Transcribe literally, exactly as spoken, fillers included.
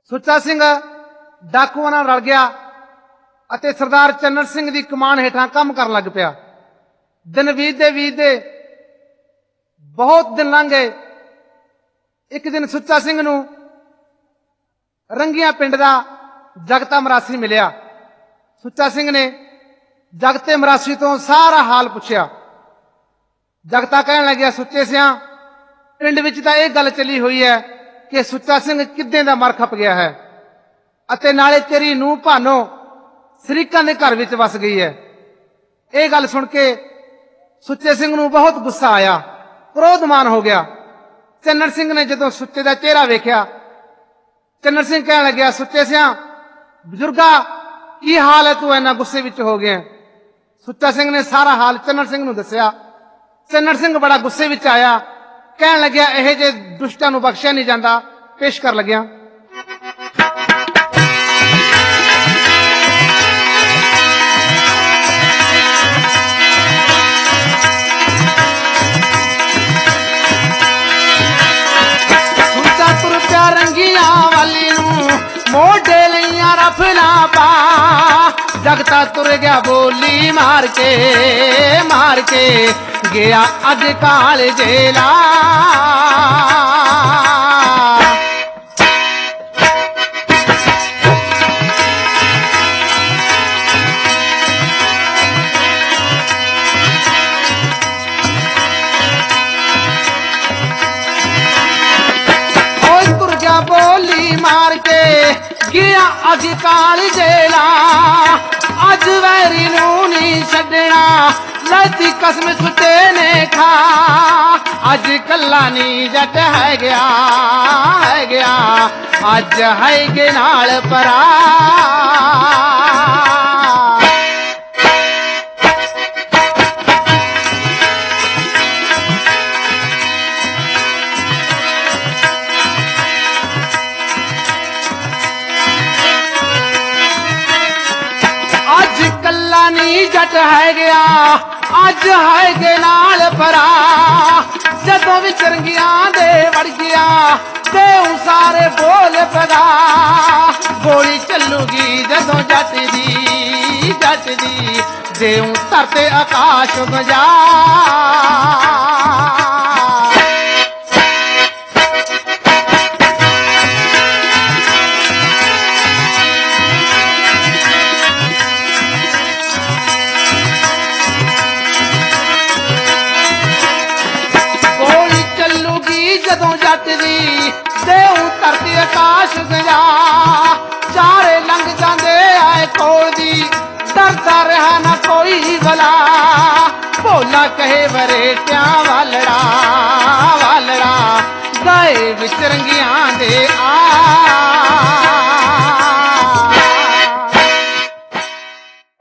ਸੁੱਚਾ ਸਿੰਘ ਡਾਕੂਆਂ ਨਾਲ ਰਲ ਗਿਆ ਅਤੇ ਸਰਦਾਰ ਚੰਨਣ ਸਿੰਘ ਦੀ ਕਮਾਨ ਹੇਠਾਂ ਕੰਮ ਕਰਨ ਲੱਗ ਪਿਆ। ਦਿਨ ਬੀਤਦੇ ਬੀਤਦੇ ਬਹੁਤ ਦਿਨ ਲੰਘ ਗਏ। ਇੱਕ ਦਿਨ ਸੁੱਚਾ ਸਿੰਘ ਨੂੰ ਰੰਗੀਆਂ ਪਿੰਡ ਦਾ ਜਗਤਾ ਮਰਾਸੀ ਮਿਲਿਆ। ਸੁੱਚਾ ਸਿੰਘ ਨੇ ਜਗਤੇ ਮਰਾਸੀ ਤੋਂ ਸਾਰਾ ਹਾਲ ਪੁੱਛਿਆ। ਜਗਤਾ ਕਹਿਣ ਲੱਗਿਆ, ਸੁੱਚੇ ਸਿਆਂ, ਪਿੰਡ ਵਿੱਚ ਤਾਂ ਇਹ ਗੱਲ ਚੱਲੀ ਹੋਈ ਹੈ ਕਿ ਸੁੱਚਾ ਸਿੰਘ ਕਿੱਦਾਂ ਦਾ ਮਰ ਖਪ ਗਿਆ ਹੈ ਅਤੇ ਨਾਲੇ ਤੇਰੀ ਨੂੰਹ ਭਾਨੋ ਸ਼ਰੀਕਾਂ ਦੇ ਘਰ ਵਿੱਚ ਵਸ ਗਈ ਹੈ। ਇਹ ਗੱਲ ਸੁਣ ਕੇ ਸੁੱਚੇ ਸਿੰਘ ਨੂੰ ਬਹੁਤ ਗੁੱਸਾ ਆਇਆ, ਕ੍ਰੋਧਮਾਨ ਹੋ ਗਿਆ। ਚੰਨਣ ਸਿੰਘ ਨੇ ਜਦੋਂ ਸੁੱਚੇ ਦਾ ਚਿਹਰਾ ਵੇਖਿਆ, ਚੰਨਣ ਸਿੰਘ ਕਹਿਣ ਲੱਗਿਆ, ਸੁੱਚੇ ਸਿਆਂ, ਬਜ਼ੁਰਗਾ, ਕੀ ਹਾਲ ਹੈ, ਤੂੰ ਇੰਨਾ ਗੁੱਸੇ ਵਿੱਚ ਹੋ ਗਿਆ? ਸੁੱਚਾ ਸਿੰਘ ਨੇ ਸਾਰਾ ਹਾਲ ਚੰਨਣ ਸਿੰਘ ਨੂੰ ਦੱਸਿਆ। ਚੰਨਣ ਸਿੰਘ ਬੜਾ ਗੁੱਸੇ ਵਿੱਚ ਆਇਆ, ਕਹਿਣ ਲੱਗਿਆ, ਇਹੋ ਜਿਹੇ ਦੁਸ਼ਟਾਂ ਨੂੰ ਬਖਸ਼ਿਆ ਨਹੀਂ ਜਾਂਦਾ। ਪੇਸ਼ ਕਰ ਲੱਗਿਆ। ਸੁੱਚਾ ਤੁਰ ਪਿਆ ਰੰਗੀਆਂ ਵਾਲੀ ਨੂੰ, ਮੋਢੇ ਲਈਆਂ ਰਫਲਾਂ ਪਾ। ਜਗਤਾ ਤੁਰ ਗਿਆ ਬੋਲੀ ਮਾਰ ਕੇ, ਮਾਰ ਕੇ ਗਿਆ ਅੱਜ ਕਾਲ ਜੇਲਾ। ਓਏ ਤੁਰ ਗਿਆ ਬੋਲੀ ਮਾਰ ਕੇ ਗਿਆ ਅੱਜ ਕਾਲ ਜੇਲਾ। ਅੱਜ ਵੈਰੀ ਨੂੰ ਨਹੀਂ ਛੱਡਣਾ, ਲੈਤੀ ਕਸਮ ਸੁੱਚੇ ਨੇ ਖਾ। ਅੱਜ ਕੱਲਾ ਨੀ ਜੱਟ ਹੈ ਗਿਆ, ਹੈ ਗਿਆ ਅੱਜ ਹੈਗੇ ਨਾਲ ਪਰਾ। ਅੱਜ ਕੱਲਾ ਨੀ ਜੱਟ ਹੈ ਗਿਆ, ਅੱਜ ਹੈਗੇ ਨਾਲ ਪਰਾ। ਜਦੋਂ ਵੀ ਚਰੰਗੀਆਂ ਦੇ ਵੜ ਗਿਆ, ਦੇਉ ਸਾਰੇ ਬੋਲ ਪਦਾ। ਗੋਲੀ ਚੱਲੂਗੀ ਜਦੋਂ ਜੱਟ ਦੀ, ਜੱਟ ਦੀ, ਦੇਉ ਧਰਤੇ ਆਕਾਸ਼ ਗਜਾ। ਜਦੋਂ ਜੱਟ ਦੀ, ਦੇਉ ਧਰਤੀ ਆਕਾਸ਼ ਗਜਾ। ਚਾਰੇ ਲੰਘ ਜਾਂਦੇ ਆਏ ਕੋਲ ਦੀ, ਡਰਦਾ ਰਿਹਾ ਨਾ ਕੋਈ ਭਲਾ। ਭੋਲਾ ਕਹੇ ਵਰੇਟਿਆਂ ਵਾਲੜਾ, ਵਾਲੜਾ ਗਏ ਵਿਚ ਰੰਗੀਆਂ ਦੇ ਆ।